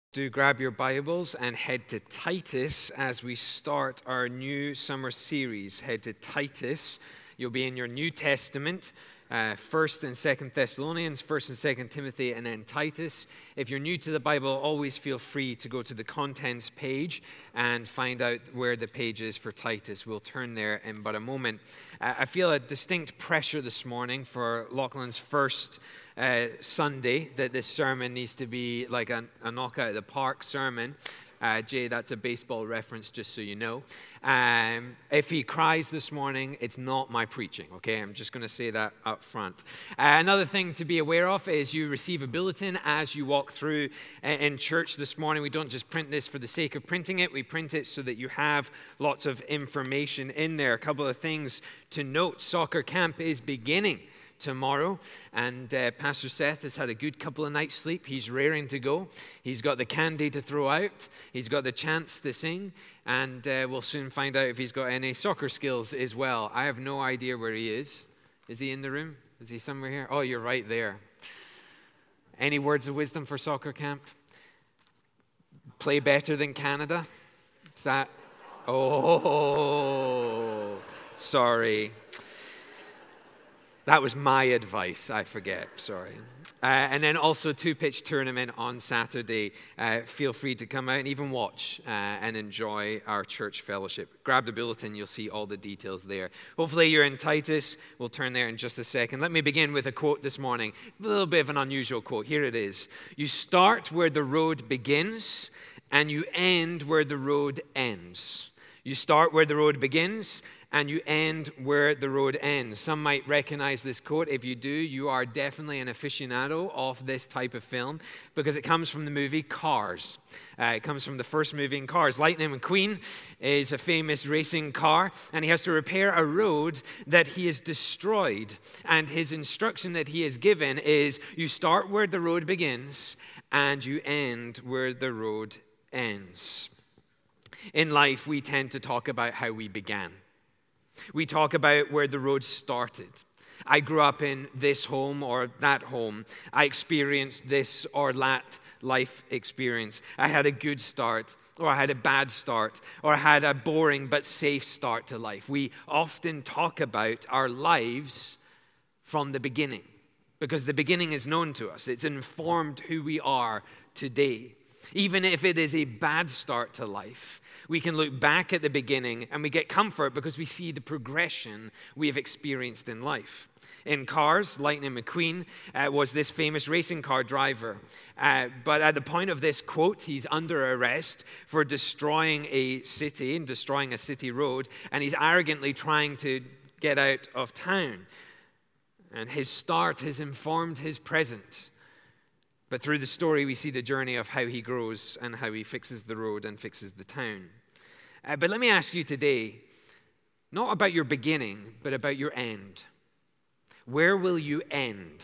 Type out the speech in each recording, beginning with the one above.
Do grab your Bibles and head to Titus as we start our new summer series. Head to Titus. You'll be in your New Testament, 1st and 2nd Thessalonians, 1st and 2nd Timothy, and then Titus. If you're new to the Bible, always feel free to go to the contents page and find out where the page is for Titus. We'll turn there in but a moment. I feel a distinct pressure this morning for Lachlan's first Sunday that this sermon needs to be like a knockout of the park sermon. Jay, that's a baseball reference, just so you know. If he cries this morning, it's not my preaching, okay? I'm just going to say that up front. Another thing to be aware of is you receive a bulletin as you walk through in church this morning. We don't just print this for the sake of printing it. We print it so that you have lots of information in there. A couple of things to note. Soccer camp is beginning tomorrow, and Pastor Seth has had a good couple of nights' sleep. He's raring to go. He's got the candy to throw out. He's got the chance to sing, and we'll soon find out if he's got any soccer skills as well. I have no idea where he is. Is he in the room? Is he somewhere here? Oh, you're right there. Any words of wisdom for soccer camp? Play better than Canada? Is that? Oh, sorry. That was my advice, I forget, sorry. And then also two-pitch tournament on Saturday. Feel free to come out and even watch and enjoy our church fellowship. Grab the bulletin, you'll see all the details there. Hopefully you're in Titus. We'll turn there in just a second. Let me begin with a quote this morning. A little bit of an unusual quote. Here it is. You start where the road begins and you end where the road ends. You start where the road begins and you end where the road ends. Some might recognize this quote. If you do, you are definitely an aficionado of this type of film because it comes from the movie Cars. It comes from the first movie in Cars. Lightning McQueen is a famous racing car, and he has to repair a road that he has destroyed. And his instruction that he is given is, you start where the road begins, and you end where the road ends. In life, we tend to talk about how we began. We talk about where the road started. I grew up in this home or that home. I experienced this or that life experience. I had a good start, or I had a bad start, or I had a boring but safe start to life. We often talk about our lives from the beginning because the beginning is known to us. It's informed who we are today. Even if it is a bad start to life, we can look back at the beginning and we get comfort because we see the progression we have experienced in life. In Cars, Lightning McQueen was this famous racing car driver. But at the point of this quote, he's under arrest for destroying a city and destroying a city road, and he's arrogantly trying to get out of town. And his start has informed his present. But through the story, we see the journey of how he grows and how he fixes the road and fixes the town. But let me ask you today, not about your beginning, but about your end. Where will you end?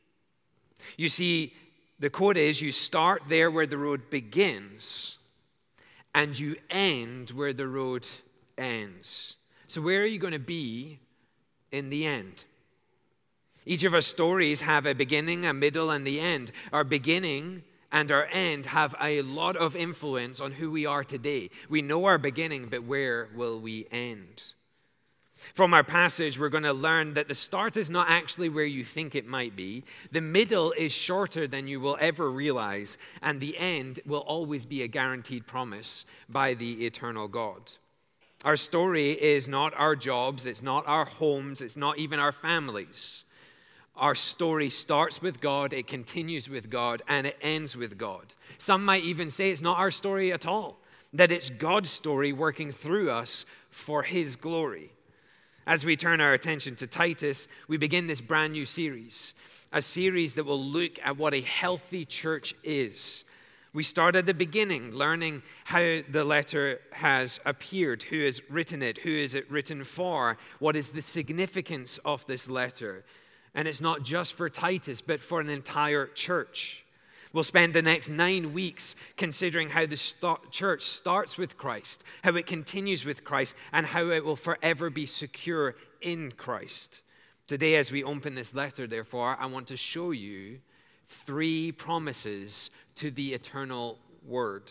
You see, the quote is, you start there where the road begins, and you end where the road ends. So where are you going to be in the end? Each of our stories have a beginning, a middle, and the end. Our beginning and our end have a lot of influence on who we are today. We know our beginning, but where will we end? From our passage, we're going to learn that the start is not actually where you think it might be. The middle is shorter than you will ever realize, and the end will always be a guaranteed promise by the eternal God. Our story is not our jobs, it's not our homes, it's not even our families. Our story starts with God, it continues with God, and it ends with God. Some might even say it's not our story at all, that it's God's story working through us for His glory. As we turn our attention to Titus, we begin this brand new series, a series that will look at what a healthy church is. We start at the beginning, learning how the letter has appeared, who has written it, who is it written for, what is the significance of this letter. And it's not just for Titus, but for an entire church. We'll spend the next 9 weeks considering how the church starts with Christ, how it continues with Christ, and how it will forever be secure in Christ. Today, as we open this letter, therefore, I want to show you 3 promises to the eternal word.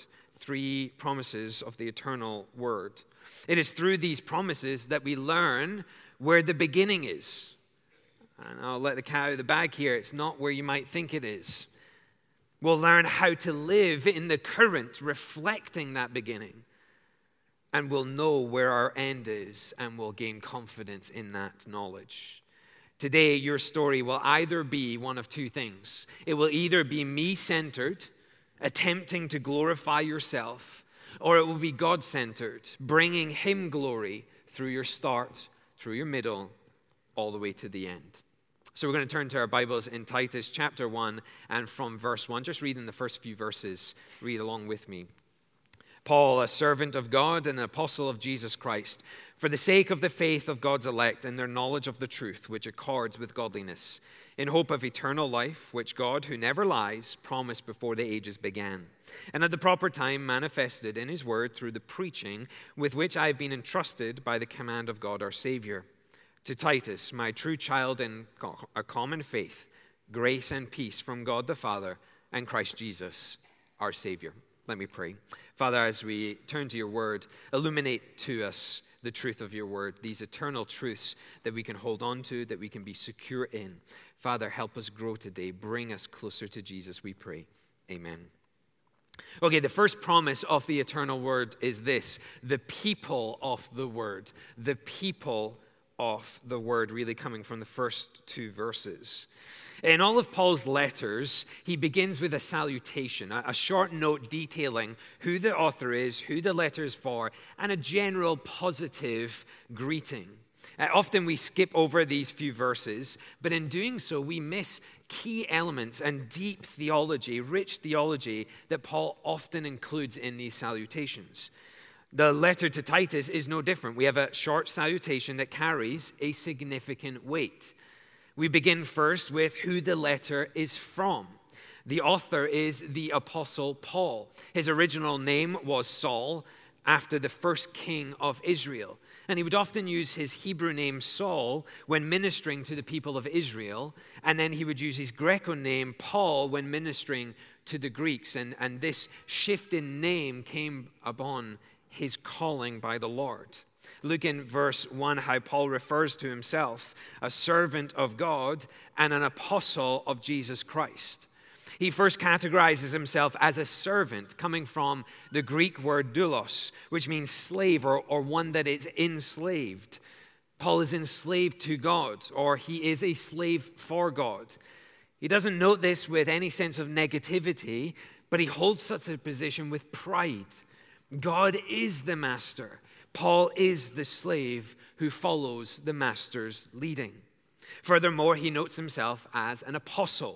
3 promises of the eternal word. It is through these promises that we learn where the beginning is. And I'll let the cat out of the bag here. It's not where you might think it is. We'll learn how to live in the current, reflecting that beginning. And we'll know where our end is, and we'll gain confidence in that knowledge. Today, your story will either be one of 2 things. It will either be me-centered, attempting to glorify yourself, or it will be God-centered, bringing Him glory through your start, through your middle, all the way to the end. So we're going to turn to our Bibles in Titus chapter 1 and from verse 1. Just reading the first few verses. Read along with me. Paul, a servant of God and an apostle of Jesus Christ, for the sake of the faith of God's elect and their knowledge of the truth, which accords with godliness, in hope of eternal life, which God, who never lies, promised before the ages began, and at the proper time manifested in His word through the preaching with which I have been entrusted by the command of God our Savior. To Titus, my true child in a common faith, grace and peace from God the Father and Christ Jesus, our Savior. Let me pray. Father, as we turn to your word, illuminate to us the truth of your word, these eternal truths that we can hold on to, that we can be secure in. Father, help us grow today. Bring us closer to Jesus, we pray. Amen. Okay, the first promise of the eternal word is this: the people of the word. The people of the word, really coming from the first 2 verses. In all of Paul's letters, he begins with a salutation, a short note detailing who the author is, who the letter is for, and a general positive greeting. Often we skip over these few verses, but in doing so, we miss key elements and deep theology, rich theology that Paul often includes in these salutations. The letter to Titus is no different. We have a short salutation that carries a significant weight. We begin first with who the letter is from. The author is the Apostle Paul. His original name was Saul, after the first king of Israel. And he would often use his Hebrew name Saul when ministering to the people of Israel. And then he would use his Greco name Paul when ministering to the Greeks. And this shift in name came upon his calling by the Lord. Look in verse 1 how Paul refers to himself, a servant of God and an apostle of Jesus Christ. He first categorizes himself as a servant, coming from the Greek word doulos, which means slave or one that is enslaved. Paul is enslaved to God, or he is a slave for God. He doesn't note this with any sense of negativity, but he holds such a position with pride. God is the master. Paul is the slave who follows the master's leading. Furthermore, he notes himself as an apostle.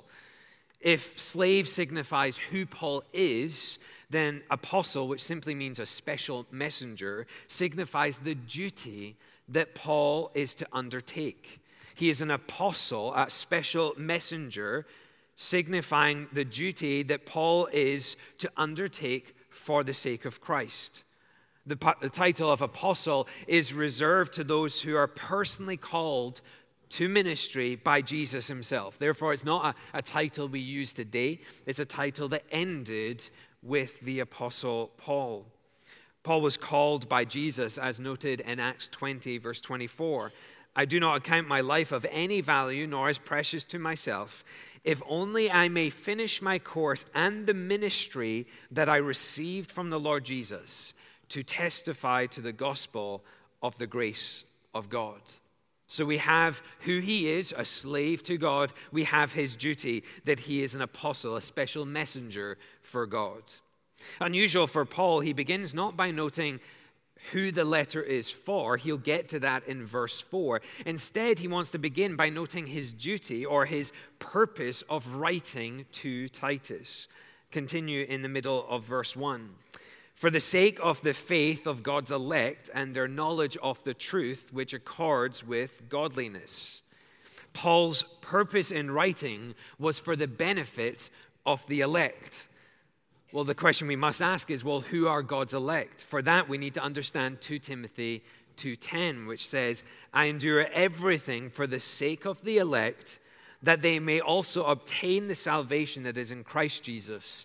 If slave signifies who Paul is, then apostle, which simply means a special messenger, signifies the duty that Paul is to undertake. He is an apostle, a special messenger, signifying the duty that Paul is to undertake for the sake of Christ. The title of apostle is reserved to those who are personally called to ministry by Jesus himself. Therefore, it's not a title we use today. It's a title that ended with the apostle Paul. Paul was called by Jesus, as noted in Acts 20, verse 24. I do not account my life of any value, nor as precious to myself, if only I may finish my course and the ministry that I received from the Lord Jesus, to testify to the gospel of the grace of God. So we have who he is, a slave to God. We have his duty that he is an apostle, a special messenger for God. Unusual for Paul, he begins not by noting who the letter is for. He'll get to that in verse 4. Instead, he wants to begin by noting his duty or his purpose of writing to Titus. Continue in the middle of verse 1. For the sake of the faith of God's elect and their knowledge of the truth which accords with godliness. Paul's purpose in writing was for the benefit of the elect. Well, the question we must ask is, well, who are God's elect? For that, we need to understand 2 Timothy 2:10, which says, I endure everything for the sake of the elect, that they may also obtain the salvation that is in Christ Jesus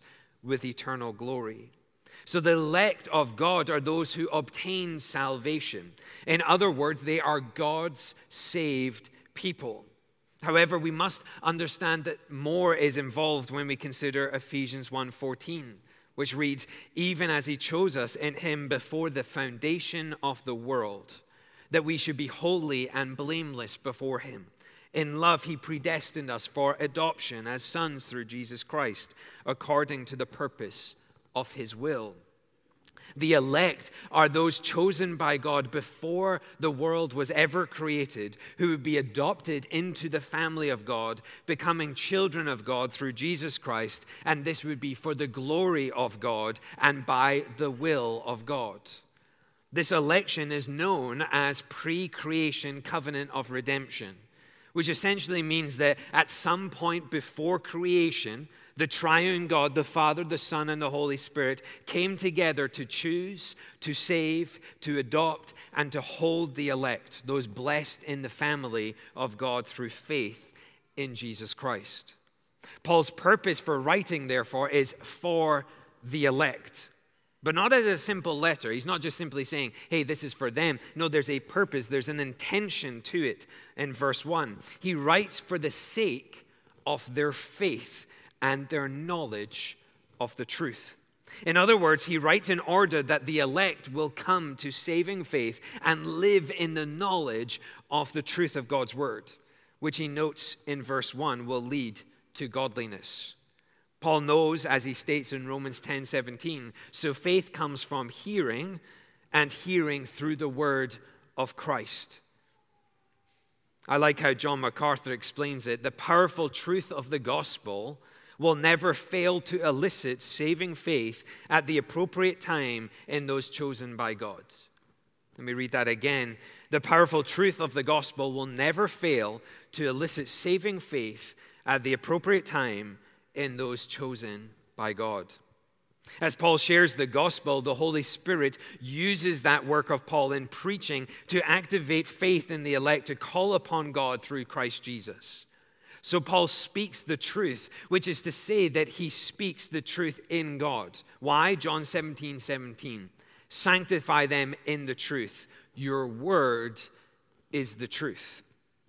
with eternal glory. So the elect of God are those who obtain salvation. In other words, they are God's saved people. However, we must understand that more is involved when we consider Ephesians 1:14, which reads, "Even as he chose us in him before the foundation of the world, that we should be holy and blameless before him. In love, he predestined us for adoption as sons through Jesus Christ, according to the purpose of his will." The elect are those chosen by God before the world was ever created, who would be adopted into the family of God, becoming children of God through Jesus Christ, and this would be for the glory of God and by the will of God. This election is known as pre-creation covenant of redemption, which essentially means that at some point before creation, the triune God, the Father, the Son, and the Holy Spirit came together to choose, to save, to adopt, and to hold the elect, those blessed in the family of God through faith in Jesus Christ. Paul's purpose for writing, therefore, is for the elect. But not as a simple letter. He's not just simply saying, hey, this is for them. No, there's a purpose. There's an intention to it in verse 1. He writes for the sake of their faith and their knowledge of the truth. In other words, he writes in order that the elect will come to saving faith and live in the knowledge of the truth of God's word, which he notes in verse 1 will lead to godliness. Paul knows, as he states in Romans 10:17, so faith comes from hearing, and hearing through the word of Christ. I like how John MacArthur explains it. The powerful truth of the gospel will never fail to elicit saving faith at the appropriate time in those chosen by God. Let me read that again. The powerful truth of the gospel will never fail to elicit saving faith at the appropriate time in those chosen by God. As Paul shares the gospel, the Holy Spirit uses that work of Paul in preaching to activate faith in the elect to call upon God through Christ Jesus. So Paul speaks the truth, which is to say that he speaks the truth in God. Why? John 17:17. Sanctify them in the truth. Your word is the truth.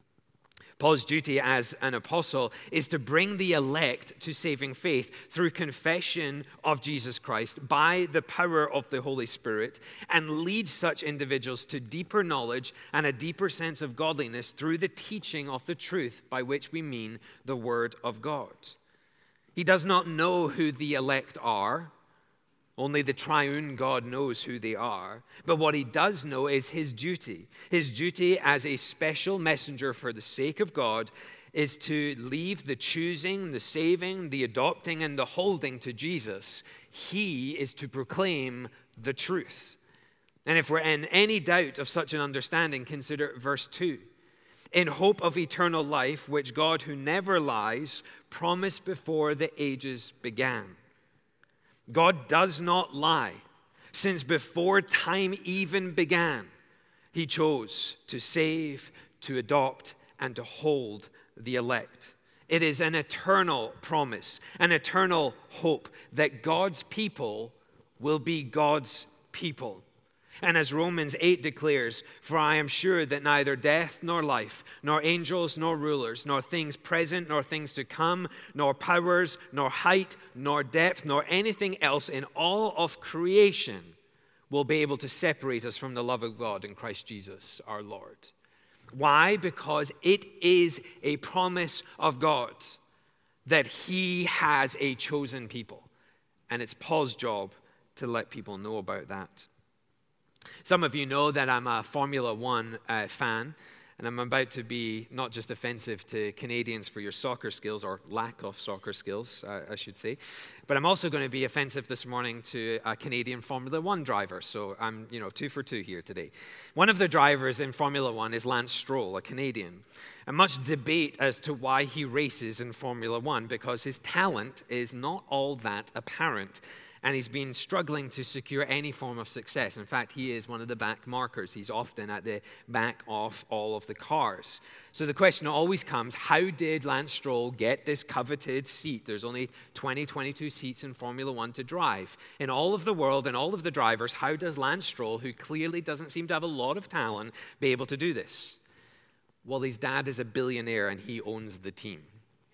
Paul's duty as an apostle is to bring the elect to saving faith through confession of Jesus Christ by the power of the Holy Spirit, and lead such individuals to deeper knowledge and a deeper sense of godliness through the teaching of the truth, by which we mean the Word of God. He does not know who the elect are. Only the triune God knows who they are. But what he does know is his duty. His duty as a special messenger for the sake of God is to leave the choosing, the saving, the adopting, and the holding to Jesus. He is to proclaim the truth. And if we're in any doubt of such an understanding, consider verse 2. In hope of eternal life, which God, who never lies, promised before the ages began. God does not lie. Since before time even began, he chose to save, to adopt, and to hold the elect. It is an eternal promise, an eternal hope that God's people will be God's people. And as Romans 8 declares, for I am sure that neither death nor life, nor angels nor rulers, nor things present nor things to come, nor powers, nor height, nor depth, nor anything else in all of creation will be able to separate us from the love of God in Christ Jesus our Lord. Why? Because it is a promise of God that he has a chosen people. And it's Paul's job to let people know about that. Some of you know that I'm a Formula One fan, and I'm about to be not just offensive to Canadians for your soccer skills, or lack of soccer skills, I should say, but I'm also going to be offensive this morning to a Canadian Formula One driver. So I'm, 2 for 2 here today. One of the drivers in Formula One is Lance Stroll, a Canadian. And much debate as to why he races in Formula One, because his talent is not all that apparent. and he's been struggling to secure any form of success. In fact, he is one of the back markers. He's often at the back of all of the cars. So the question always comes, how did Lance Stroll get this coveted seat? There's only 22 seats in Formula One to drive. In all of the world and all of the drivers, how does Lance Stroll, who clearly doesn't seem to have a lot of talent, be able to do this? Well, his dad is a billionaire and he owns the team.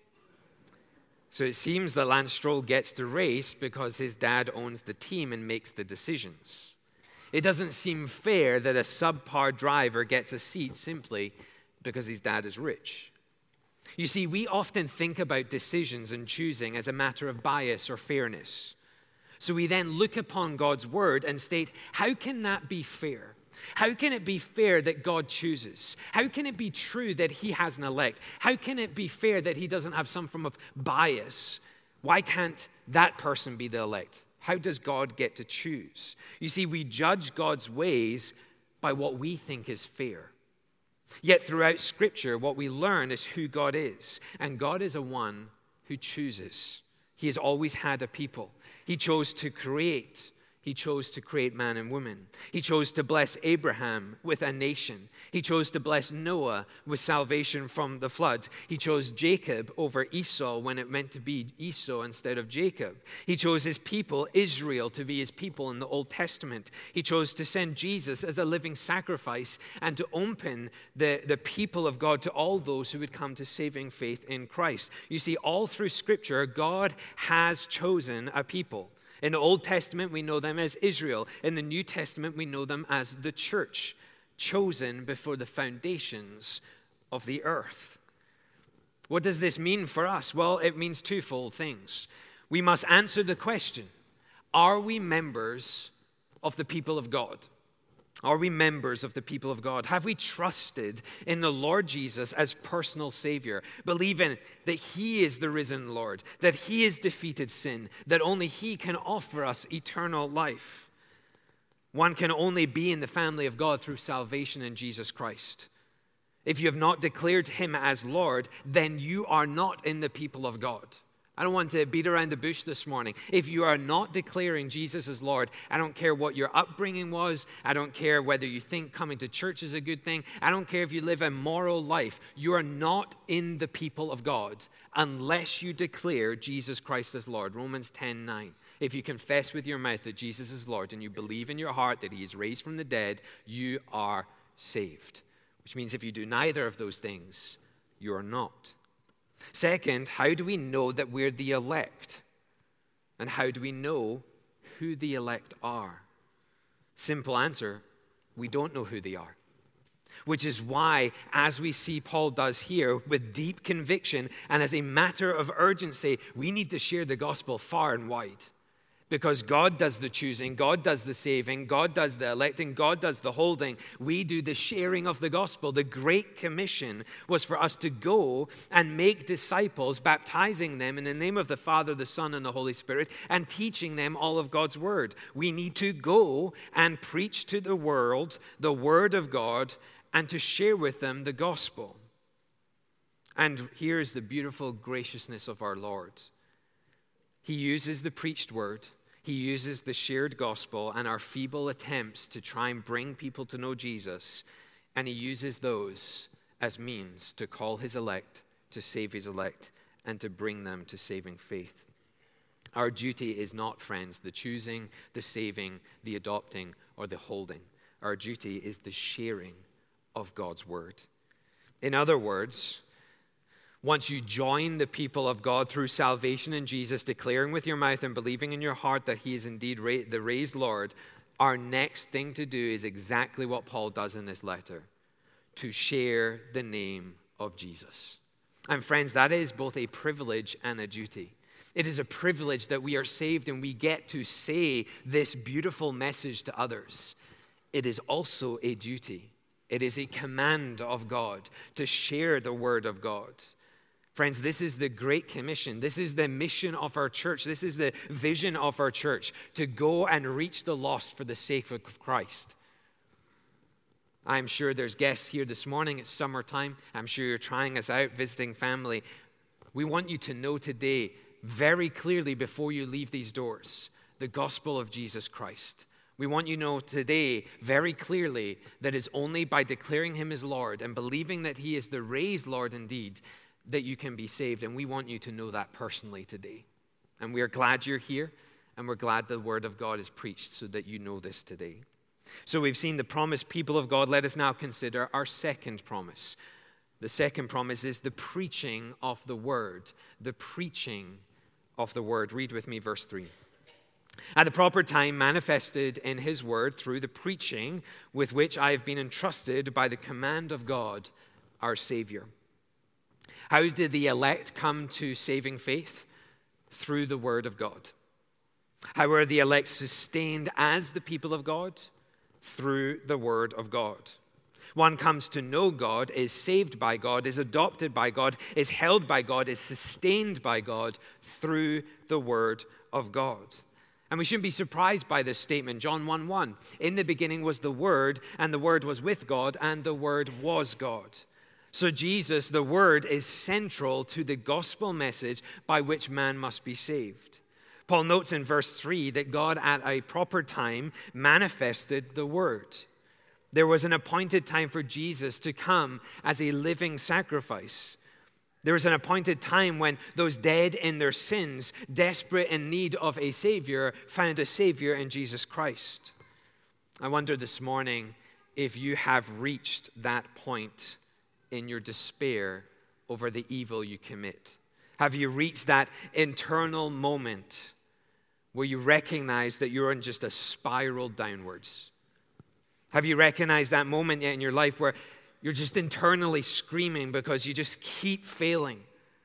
So it seems that Lance Stroll gets to race because his dad owns the team and makes the decisions. It doesn't seem fair that a subpar driver gets a seat simply because his dad is rich. You see, we often think about decisions and choosing as a matter of bias or fairness. So we then look upon God's word and state, how can that be fair? How can it be fair that God chooses? How can it be true that he has an elect? How can it be fair that he doesn't have some form of bias? Why can't that person be the elect? How does God get to choose? You see, we judge God's ways by what we think is fair. Yet throughout Scripture, what we learn is who God is. And God is a one who chooses. He has always had a people. He chose to create. He chose to create man and woman. He chose to bless Abraham with a nation. He chose to bless Noah with salvation from the flood. He chose Jacob over Esau when it meant to be Esau instead of Jacob. He chose his people, Israel, to be his people in the Old Testament. He chose to send Jesus as a living sacrifice and to open the people of God to all those who would come to saving faith in Christ. You see, all through Scripture, God has chosen a people. In the Old Testament, we know them as Israel. In the New Testament, we know them as the church, chosen before the foundations of the earth. What does this mean for us? Well, it means twofold things. We must answer the question, are we members of the people of God? Are we members of the people of God? Have we trusted in the Lord Jesus as personal Savior, believing that He is the risen Lord, that He has defeated sin, that only He can offer us eternal life? One can only be in the family of God through salvation in Jesus Christ. If you have not declared Him as Lord, then you are not in the people of God. I don't want to beat around the bush this morning. If you are not declaring Jesus as Lord, I don't care what your upbringing was. I don't care whether you think coming to church is a good thing. I don't care if you live a moral life. You are not in the people of God unless you declare Jesus Christ as Lord. Romans 10:9. If you confess with your mouth that Jesus is Lord and you believe in your heart that He is raised from the dead, you are saved. Which means if you do neither of those things, you are not. Second, how do we know that we're the elect? And how do we know who the elect are? Simple answer, we don't know who they are. Which is why, as we see Paul does here, with deep conviction and as a matter of urgency, we need to share the gospel far and wide. Because God does the choosing, God does the saving, God does the electing, God does the holding. We do the sharing of the gospel. The Great Commission was for us to go and make disciples, baptizing them in the name of the Father, the Son, and the Holy Spirit, and teaching them all of God's word. We need to go and preach to the world the word of God and to share with them the gospel. And here's the beautiful graciousness of our Lord. He uses the preached word. He uses the shared gospel and our feeble attempts to try and bring people to know Jesus, and He uses those as means to call His elect, to save His elect, and to bring them to saving faith. Our duty is not, friends, the choosing, the saving, the adopting, or the holding. Our duty is the sharing of God's word. In other words, once you join the people of God through salvation in Jesus, declaring with your mouth and believing in your heart that He is indeed the raised Lord, our next thing to do is exactly what Paul does in this letter, to share the name of Jesus. And friends, that is both a privilege and a duty. It is a privilege that we are saved and we get to say this beautiful message to others. It is also a duty. It is a command of God to share the word of God. Friends, this is the Great Commission. This is the mission of our church. This is the vision of our church, to go and reach the lost for the sake of Christ. I'm sure there's guests here this morning. It's summertime. I'm sure you're trying us out, visiting family. We want you to know today, very clearly before you leave these doors, the gospel of Jesus Christ. We want you to know today very clearly that it's only by declaring him as Lord and believing that he is the raised Lord indeed that you can be saved. And we want you to know that personally today. And we are glad you're here, and we're glad the word of God is preached so that you know this today. So we've seen the promised people of God. Let us now consider our second promise. The second promise is the preaching of the word. The preaching of the word. Read with me verse 3. At the proper time manifested in his word through the preaching with which I have been entrusted by the command of God, our Savior. How did the elect come to saving faith? Through the word of God. How are the elect sustained as the people of God? Through the word of God. One comes to know God, is saved by God, is adopted by God, is held by God, is sustained by God through the word of God. And we shouldn't be surprised by this statement. John 1:1, in the beginning was the Word, and the Word was with God, and the Word was God. So Jesus, the Word, is central to the gospel message by which man must be saved. Paul notes in verse 3 that God at a proper time manifested the Word. There was an appointed time for Jesus to come as a living sacrifice. There was an appointed time when those dead in their sins, desperate in need of a Savior, found a Savior in Jesus Christ. I wonder this morning if you have reached that point in your despair over the evil you commit. Have you reached that internal moment where you recognize that you're on just a spiral downwards? Have you recognized that moment yet in your life where you're just internally screaming because you just keep failing?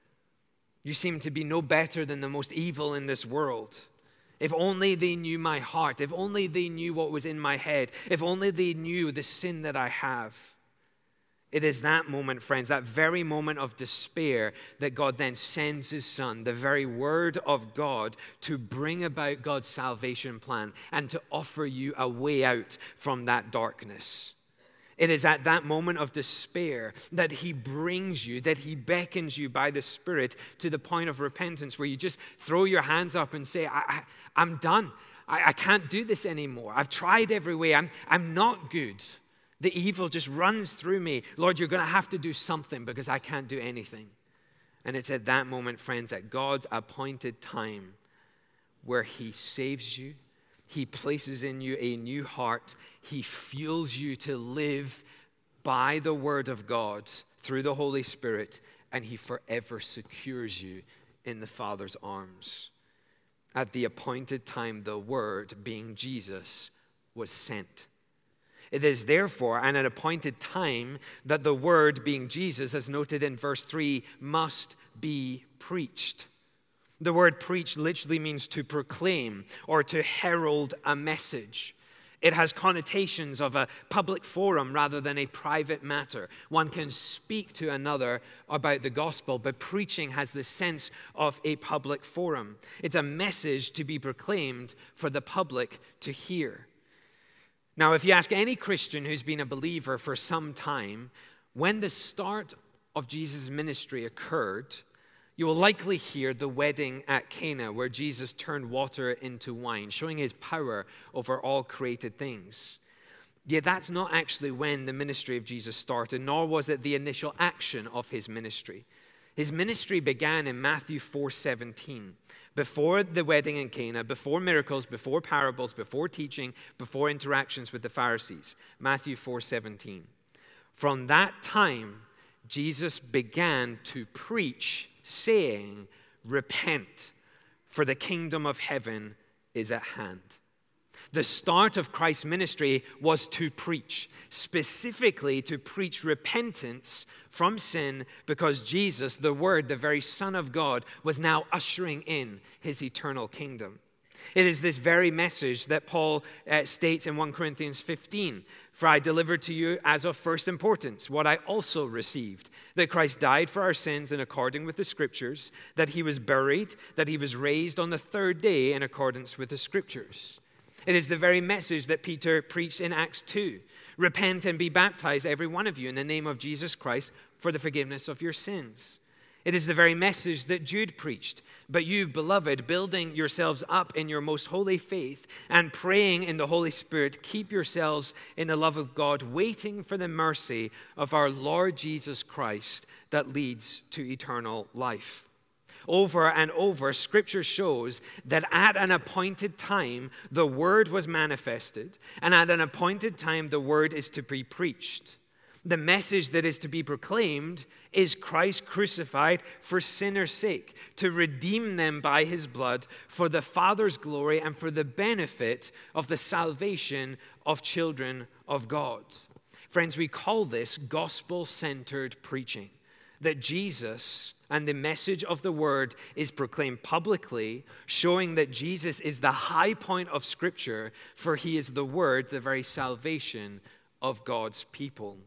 You seem to be no better than the most evil in this world. If only they knew my heart. If only they knew what was in my head. If only they knew the sin that I have. It is that moment, friends, that very moment of despair that God then sends his Son, the very word of God, to bring about God's salvation plan and to offer you a way out from that darkness. It is at that moment of despair that he brings you, that he beckons you by the Spirit to the point of repentance where you just throw your hands up and say, I'm done. I can't do this anymore. I've tried every way. I'm not good. The evil just runs through me. Lord, you're going to have to do something because I can't do anything. And it's at that moment, friends, at God's appointed time where he saves you. He places in you a new heart. He fuels you to live by the word of God through the Holy Spirit, and he forever secures you in the Father's arms. At the appointed time, the word, being Jesus, was sent. It is therefore at an appointed time that the word, being Jesus, as noted in verse 3, must be preached. The word preach literally means to proclaim or to herald a message. It has connotations of a public forum rather than a private matter. One can speak to another about the gospel, but preaching has the sense of a public forum. It's a message to be proclaimed for the public to hear. Now, if you ask any Christian who's been a believer for some time, when the start of Jesus' ministry occurred, you will likely hear the wedding at Cana, where Jesus turned water into wine, showing his power over all created things. Yet that's not actually when the ministry of Jesus started, nor was it the initial action of his ministry. His ministry began in Matthew 4:17. Before the wedding in Cana, before miracles, before parables, before teaching, before interactions with the Pharisees. Matthew 4:17. From that time, Jesus began to preach, saying, repent, for the kingdom of heaven is at hand. The start of Christ's ministry was to preach, specifically to preach repentance from sin, because Jesus, the Word, the very Son of God, was now ushering in his eternal kingdom. It is this very message that Paul states in 1 Corinthians 15, for I delivered to you as of first importance what I also received, that Christ died for our sins in accordance with the Scriptures, that he was buried, that he was raised on the third day in accordance with the Scriptures. It is the very message that Peter preached in Acts 2. Repent and be baptized, every one of you, in the name of Jesus Christ for the forgiveness of your sins. It is the very message that Jude preached. But you, beloved, building yourselves up in your most holy faith and praying in the Holy Spirit, keep yourselves in the love of God, waiting for the mercy of our Lord Jesus Christ that leads to eternal life. Over and over, Scripture shows that at an appointed time, the Word was manifested, and at an appointed time, the Word is to be preached. The message that is to be proclaimed is Christ crucified for sinners' sake, to redeem them by his blood for the Father's glory and for the benefit of the salvation of children of God. Friends, we call this gospel-centered preaching, that Jesus and the message of the word is proclaimed publicly, showing that Jesus is the high point of Scripture, for he is the word, the very salvation of God's people.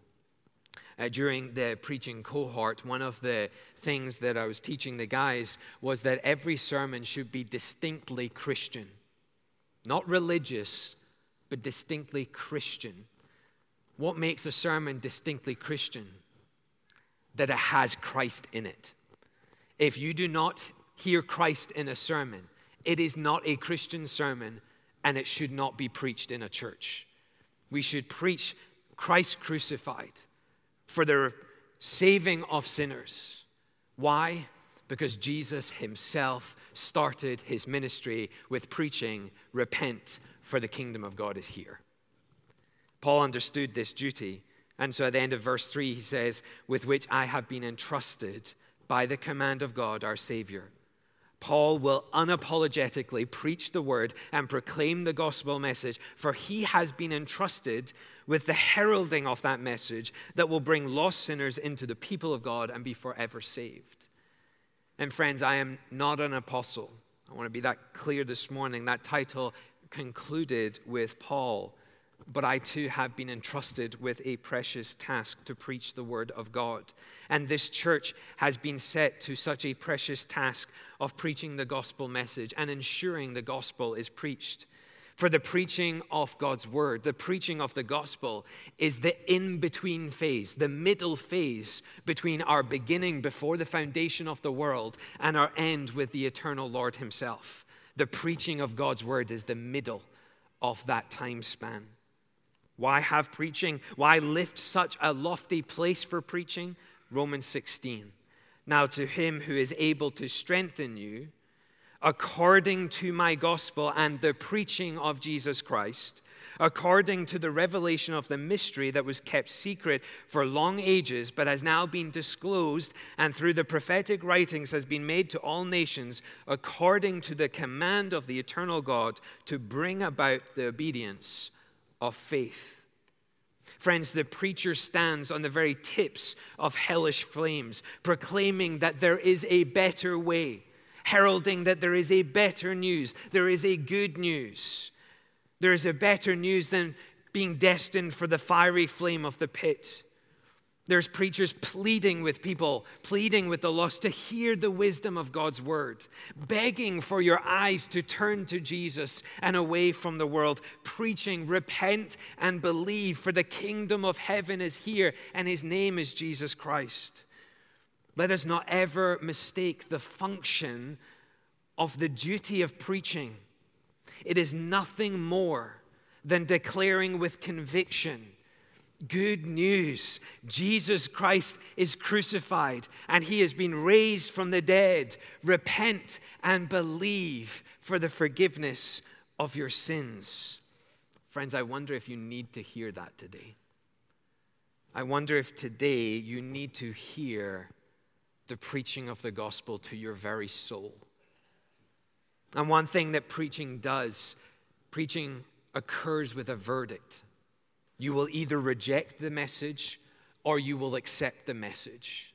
During the preaching cohort, one of the things that I was teaching the guys was that every sermon should be distinctly Christian. Not religious, but distinctly Christian. What makes a sermon distinctly Christian? That it has Christ in it. If you do not hear Christ in a sermon, it is not a Christian sermon, and it should not be preached in a church. We should preach Christ crucified for the saving of sinners. Why? Because Jesus himself started his ministry with preaching, repent, for the kingdom of God is here. Paul understood this duty, and so at the end of verse 3 he says, with which I have been entrusted by the command of God our Savior. Paul will unapologetically preach the word and proclaim the gospel message, for he has been entrusted with the heralding of that message that will bring lost sinners into the people of God and be forever saved. And friends, I am not an apostle. I want to be that clear this morning. That title concluded with Paul. But I too have been entrusted with a precious task to preach the word of God. And this church has been set to such a precious task of preaching the gospel message and ensuring the gospel is preached. For the preaching of God's word, the preaching of the gospel is the in-between phase, the middle phase between our beginning before the foundation of the world and our end with the eternal Lord himself. The preaching of God's word is the middle of that time span. Why have preaching? Why lift such a lofty place for preaching? Romans 16. Now to him who is able to strengthen you, according to my gospel and the preaching of Jesus Christ, according to the revelation of the mystery that was kept secret for long ages, but has now been disclosed and through the prophetic writings has been made to all nations, according to the command of the eternal God, to bring about the obedience of faith. Friends, the preacher stands on the very tips of hellish flames, proclaiming that there is a better way, heralding that there is a better news, there is a good news. There is a better news than being destined for the fiery flame of the pit. There's preachers pleading with people, pleading with the lost to hear the wisdom of God's word, begging for your eyes to turn to Jesus and away from the world, preaching, repent and believe, for the kingdom of heaven is here and his name is Jesus Christ. Let us not ever mistake the function of the duty of preaching. It is nothing more than declaring with conviction good news. Jesus Christ is crucified and he has been raised from the dead. Repent and believe for the forgiveness of your sins. Friends, I wonder if you need to hear that today. I wonder if today you need to hear the preaching of the gospel to your very soul. And one thing that preaching does, preaching occurs with a verdict. You will either reject the message or you will accept the message.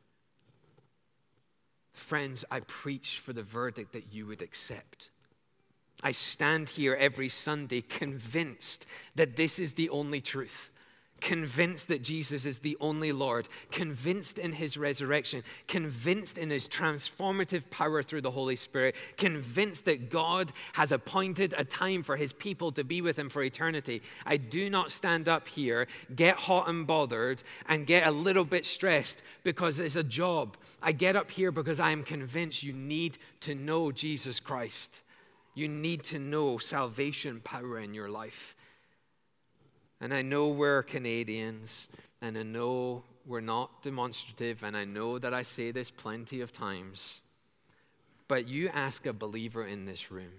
Friends, I preach for the verdict that you would accept. I stand here every Sunday convinced that this is the only truth, convinced that Jesus is the only Lord, convinced in his resurrection, convinced in his transformative power through the Holy Spirit, convinced that God has appointed a time for his people to be with him for eternity. I do not stand up here, get hot and bothered, and get a little bit stressed because it's a job. I get up here because I am convinced you need to know Jesus Christ. You need to know salvation power in your life. And I know we're Canadians, and I know we're not demonstrative, and I know that I say this plenty of times. But you ask a believer in this room,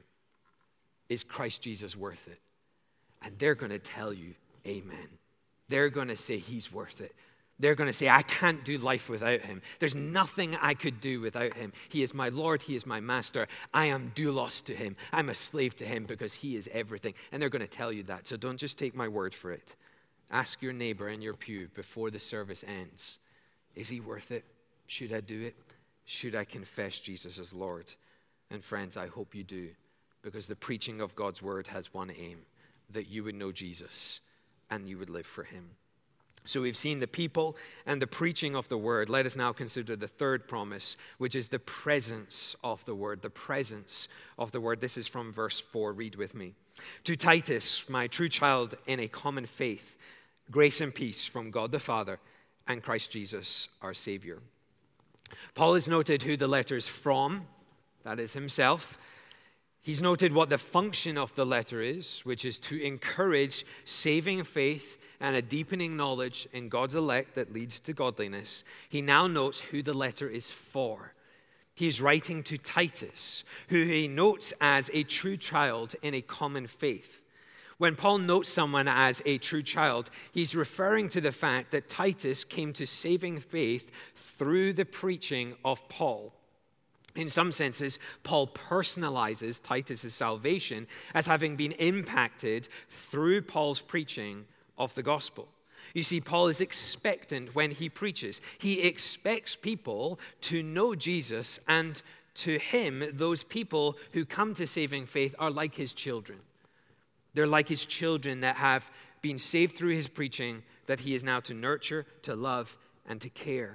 is Christ Jesus worth it? And they're going to tell you, amen. They're going to say he's worth it. They're going to say, I can't do life without him. There's nothing I could do without him. He is my Lord. He is my master. I am doulos to him. I'm a slave to him because he is everything. And they're going to tell you that. So don't just take my word for it. Ask your neighbor in your pew before the service ends, is he worth it? Should I do it? Should I confess Jesus as Lord? And friends, I hope you do, because the preaching of God's word has one aim, that you would know Jesus and you would live for him. So we've seen the people and the preaching of the word. Let us now consider the third promise, which is the presence of the word. The presence of the word. This is from verse 4. Read with me. To Titus, my true child in a common faith, grace and peace from God the Father and Christ Jesus, our Savior. Paul has noted who the letter is from, that is himself. He's noted what the function of the letter is, which is to encourage saving faith and a deepening knowledge in God's elect that leads to godliness. He now notes who the letter is for. He's writing to Titus, who he notes as a true child in a common faith. When Paul notes someone as a true child, he's referring to the fact that Titus came to saving faith through the preaching of Paul. In some senses, Paul personalizes Titus' salvation as having been impacted through Paul's preaching of the gospel. You see, Paul is expectant when he preaches. He expects people to know Jesus, and to him, those people who come to saving faith are like his children. They're like his children that have been saved through his preaching, that he is now to nurture, to love, and to care.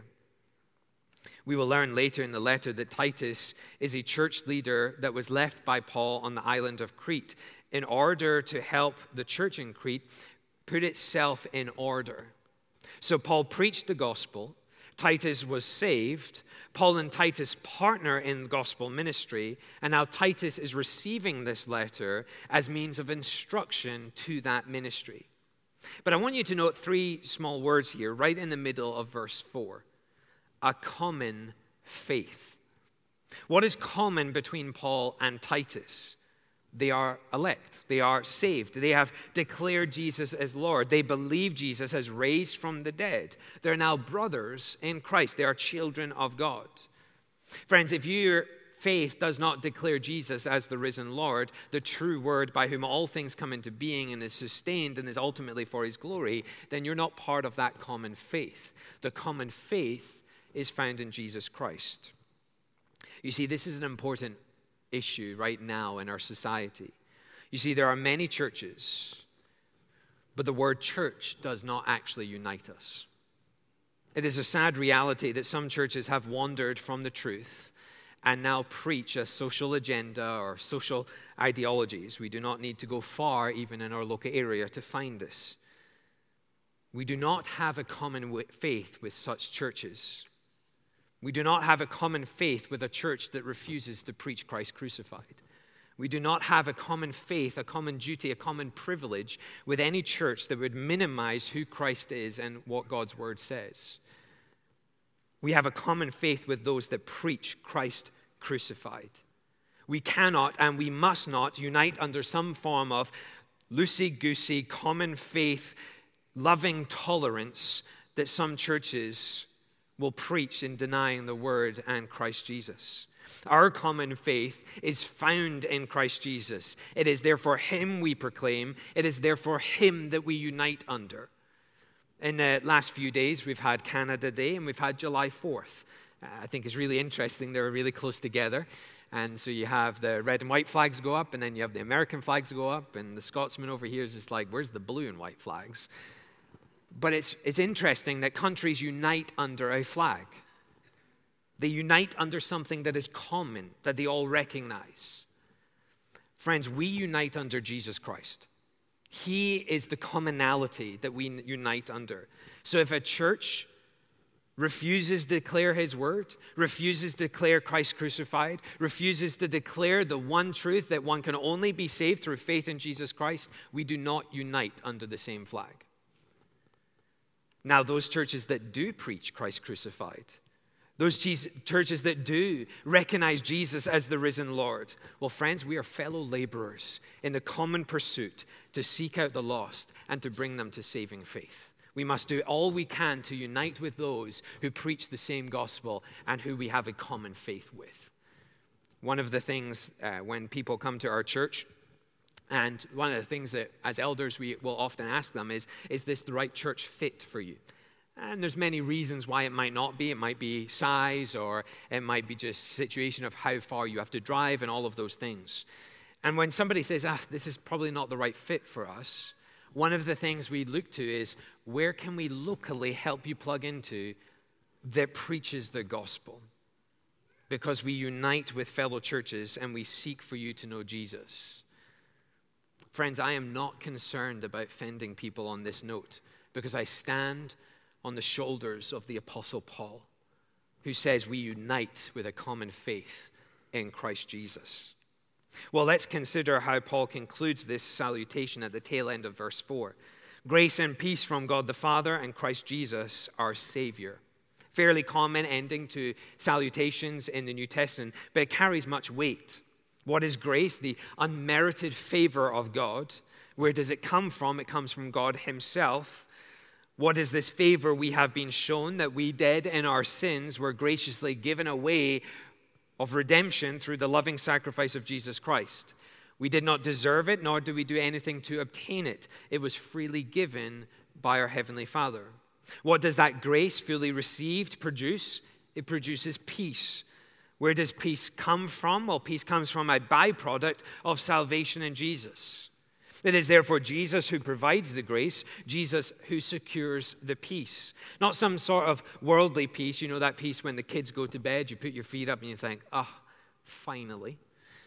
We will learn later in the letter that Titus is a church leader that was left by Paul on the island of Crete in order to help the church in Crete put itself in order. So Paul preached the gospel. Titus was saved. Paul and Titus partner in gospel ministry, and now Titus is receiving this letter as means of instruction to that ministry. But I want you to note three small words here, right in the middle of verse 4. A common faith. What is common between Paul and Titus? They are elect. They are saved. They have declared Jesus as Lord. They believe Jesus has raised from the dead. They're now brothers in Christ. They are children of God. Friends, if your faith does not declare Jesus as the risen Lord, the true word by whom all things come into being and is sustained and is ultimately for his glory, then you're not part of that common faith. The common faith is found in Jesus Christ. You see, this is an important issue right now in our society. You see, there are many churches, but the word church does not actually unite us. It is a sad reality that some churches have wandered from the truth and now preach a social agenda or social ideologies. We do not need to go far, even in our local area, to find this. We do not have a common faith with such churches. We do not have a common faith with a church that refuses to preach Christ crucified. We do not have a common faith, a common duty, a common privilege with any church that would minimize who Christ is and what God's word says. We have a common faith with those that preach Christ crucified. We cannot and we must not unite under some form of loosey-goosey, common faith, loving tolerance that some churches will preach in denying the word and Christ Jesus. Our common faith is found in Christ Jesus. It is therefore him we proclaim. It is therefore him that we unite under. In the last few days, we've had Canada Day and we've had July 4th. I think it's really interesting. They're really close together. And so you have the red and white flags go up, and then you have the American flags go up, and the Scotsman over here is just like, where's the blue and white flags? But it's interesting that countries unite under a flag. They unite under something that is common, that they all recognize. Friends, we unite under Jesus Christ. He is the commonality that we unite under. So if a church refuses to declare his word, refuses to declare Christ crucified, refuses to declare the one truth that one can only be saved through faith in Jesus Christ, we do not unite under the same flag. Now, those churches that do preach Christ crucified, those churches that do recognize Jesus as the risen Lord, well, friends, we are fellow laborers in the common pursuit to seek out the lost and to bring them to saving faith. We must do all we can to unite with those who preach the same gospel and who we have a common faith with. One of the things when people come to our church, and one of the things that as elders we will often ask them is this the right church fit for you? And there's many reasons why it might not be. It might be size, or it might be just situation of how far you have to drive and all of those things. And when somebody says, this is probably not the right fit for us, one of the things we look to is where can we locally help you plug into that preaches the gospel? Because we unite with fellow churches and we seek for you to know Jesus. Friends, I am not concerned about offending people on this note because I stand on the shoulders of the Apostle Paul, who says we unite with a common faith in Christ Jesus. Well, let's consider how Paul concludes this salutation at the tail end of verse 4. Grace and peace from God the Father and Christ Jesus, our Savior. Fairly common ending to salutations in the New Testament, but it carries much weight. What is grace? The unmerited favor of God. Where does it come from? It comes from God himself. What is this favor we have been shown? That we, dead in our sins, were graciously given a way of redemption through the loving sacrifice of Jesus Christ. We did not deserve it, nor do we do anything to obtain it. It was freely given by our Heavenly Father. What does that grace fully received produce? It produces peace. Where does peace come from? Well, peace comes from a byproduct of salvation in Jesus. It is therefore Jesus who provides the grace, Jesus who secures the peace. Not some sort of worldly peace, you know, that peace when the kids go to bed, you put your feet up and you think, finally.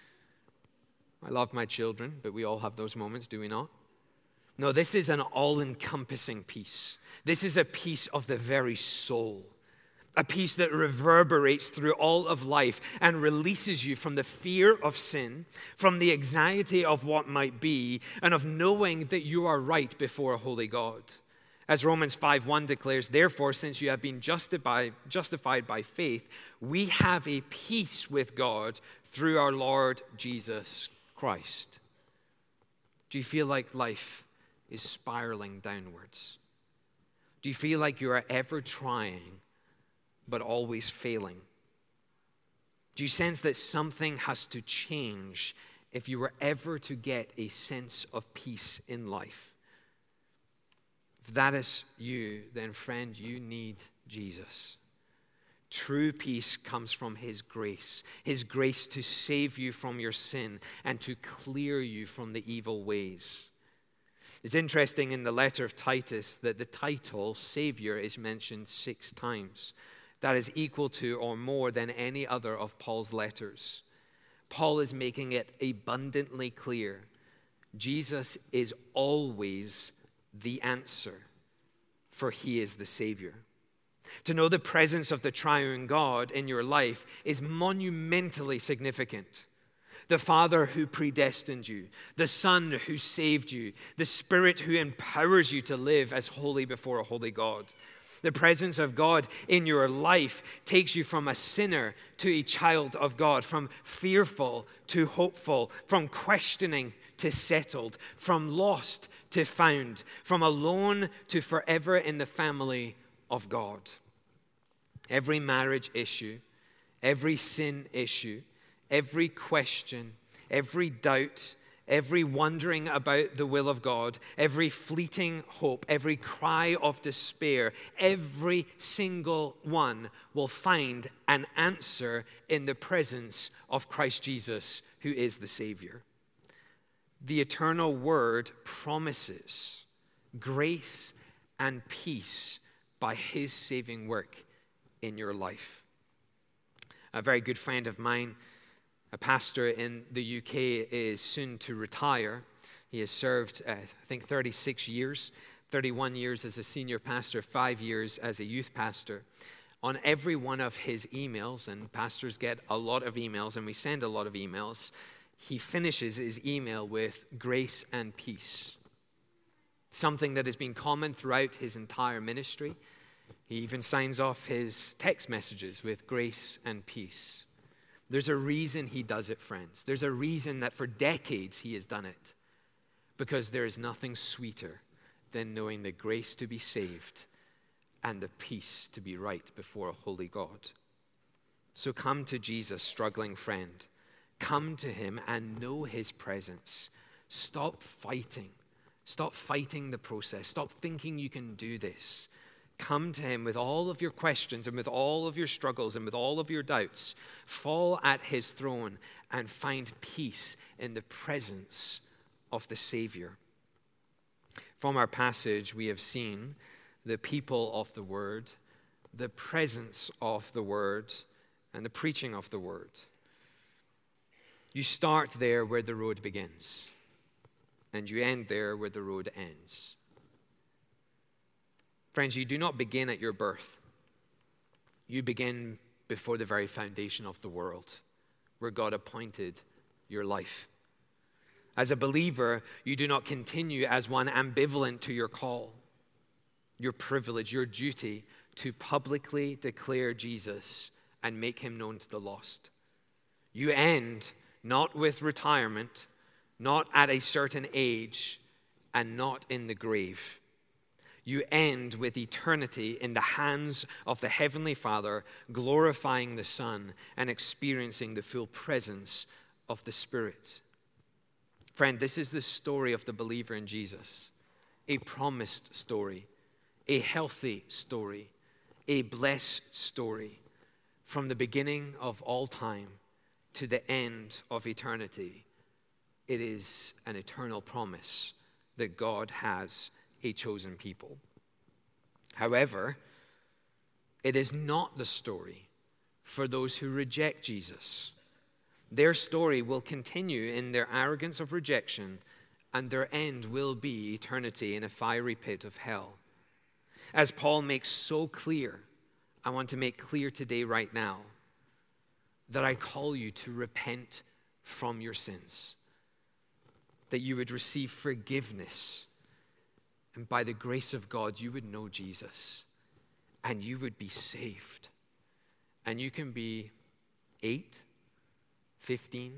I love my children, but we all have those moments, do we not? No, this is an all-encompassing peace. This is a peace of the very soul. A peace that reverberates through all of life and releases you from the fear of sin, from the anxiety of what might be, and of knowing that you are right before a holy God. As Romans 5:1 declares, therefore, since you have been justified by faith, we have a peace with God through our Lord Jesus Christ. Do you feel like life is spiraling downwards? Do you feel like you are ever trying but always failing? Do you sense that something has to change if you were ever to get a sense of peace in life? If that is you, then friend, you need Jesus. True peace comes from his grace to save you from your sin and to clear you from the evil ways. It's interesting in the letter of Titus that the title Savior is mentioned 6 times. That is equal to or more than any other of Paul's letters. Paul is making it abundantly clear. Jesus is always the answer, for he is the Savior. To know the presence of the triune God in your life is monumentally significant. The Father who predestined you, the Son who saved you, the Spirit who empowers you to live as holy before a holy God. The presence of God in your life takes you from a sinner to a child of God, from fearful to hopeful, from questioning to settled, from lost to found, from alone to forever in the family of God. Every marriage issue, every sin issue, every question, every doubt, every wondering about the will of God, every fleeting hope, every cry of despair, every single one will find an answer in the presence of Christ Jesus, who is the Savior. The eternal Word promises grace and peace by his saving work in your life. A very good friend of mine, a pastor in the UK, is soon to retire. He has served, I think, 36 years, 31 years as a senior pastor, 5 years as a youth pastor. On every one of his emails, and pastors get a lot of emails, and we send a lot of emails, he finishes his email with grace and peace. Something that has been common throughout his entire ministry. He even signs off his text messages with grace and peace. There's a reason he does it, friends. There's a reason that for decades he has done it. Because there is nothing sweeter than knowing the grace to be saved and the peace to be right before a holy God. So come to Jesus, struggling friend. Come to him and know his presence. Stop fighting. Stop fighting the process. Stop thinking you can do this. Come to him with all of your questions and with all of your struggles and with all of your doubts. Fall at his throne and find peace in the presence of the Savior. From our passage, we have seen the people of the Word, the presence of the Word, and the preaching of the Word. You start there where the road begins, and you end there where the road ends. Friends, you do not begin at your birth. You begin before the very foundation of the world, where God appointed your life. As a believer, you do not continue as one ambivalent to your call, your privilege, your duty to publicly declare Jesus and make him known to the lost. You end not with retirement, not at a certain age, and not in the grave. You end with eternity in the hands of the Heavenly Father, glorifying the Son and experiencing the full presence of the Spirit. Friend, this is the story of the believer in Jesus. A promised story, a healthy story, a blessed story. From the beginning of all time to the end of eternity, it is an eternal promise that God has a chosen people. However, it is not the story for those who reject Jesus. Their story will continue in their arrogance of rejection, and their end will be eternity in a fiery pit of hell. As Paul makes so clear, I want to make clear today, right now, that I call you to repent from your sins, that you would receive forgiveness, and by the grace of God, you would know Jesus, and you would be saved. And you can be 8, 15,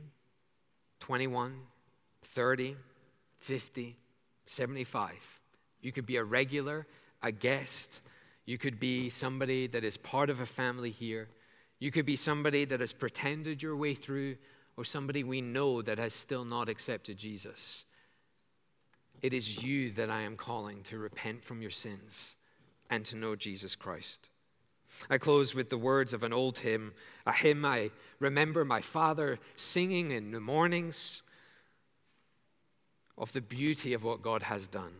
21, 30, 50, 75. You could be a regular, a guest. You could be somebody that is part of a family here. You could be somebody that has pretended your way through, or somebody we know that has still not accepted Jesus. It is you that I am calling to repent from your sins and to know Jesus Christ. I close with the words of an old hymn, a hymn I remember my father singing in the mornings, of the beauty of what God has done.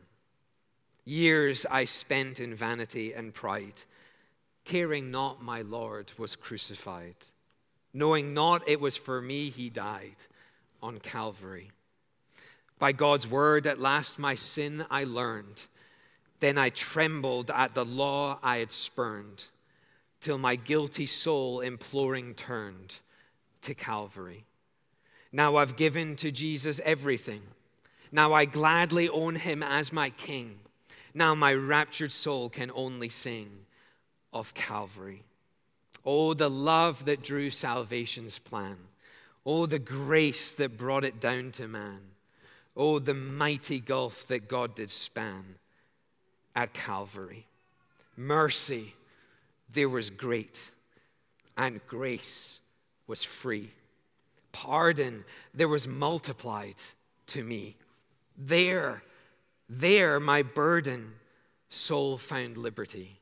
Years I spent in vanity and pride, caring not my Lord was crucified, knowing not it was for me he died on Calvary. By God's word at last my sin I learned, then I trembled at the law I had spurned, till my guilty soul imploring turned to Calvary. Now I've given to Jesus everything. Now I gladly own him as my King. Now my raptured soul can only sing of Calvary. Oh, the love that drew salvation's plan. Oh, the grace that brought it down to man. Oh, the mighty gulf that God did span at Calvary. Mercy, there was great, and grace was free. Pardon, there was multiplied to me. There, my burden soul found liberty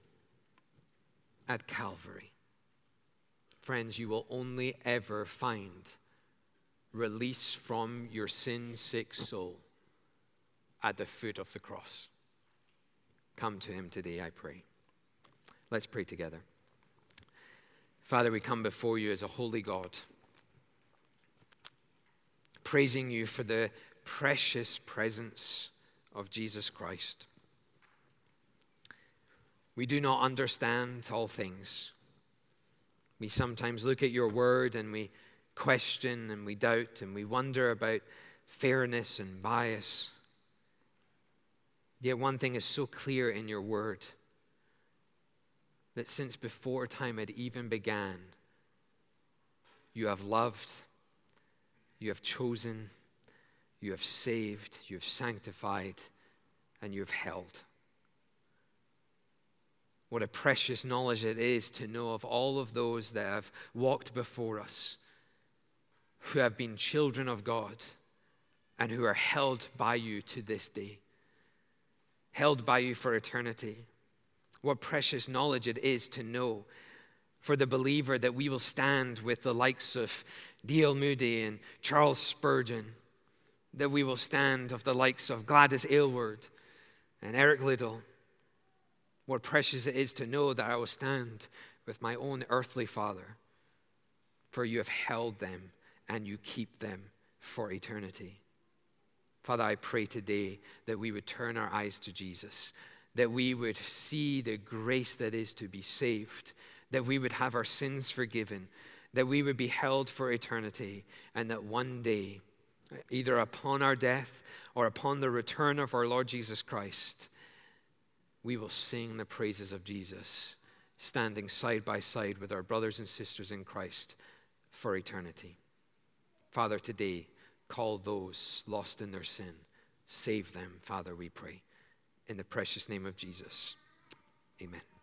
at Calvary. Friends, you will only ever find release from your sin-sick soul at the foot of the cross. Come to him today, I pray. Let's pray together. Father, we come before you as a holy God, praising you for the precious presence of Jesus Christ. We do not understand all things. We sometimes look at your word and we question and we doubt and we wonder about fairness and bias. Yet one thing is so clear in your word, that since before time had even began, you have loved, you have chosen, you have saved, you have sanctified, and you have held. What a precious knowledge it is to know of all of those that have walked before us, who have been children of God, and who are held by you to this day, held by you for eternity. What precious knowledge it is to know for the believer that we will stand with the likes of D.L. Moody and Charles Spurgeon, that we will stand of the likes of Gladys Aylward and Eric Liddell. What precious it is to know that I will stand with my own earthly father, for you have held them and you keep them for eternity. Father, I pray today that we would turn our eyes to Jesus, that we would see the grace that is to be saved, that we would have our sins forgiven, that we would be held for eternity, and that one day, either upon our death or upon the return of our Lord Jesus Christ, we will sing the praises of Jesus, standing side by side with our brothers and sisters in Christ for eternity. Father, today, call those lost in their sin. Save them, Father, we pray. In the precious name of Jesus, amen.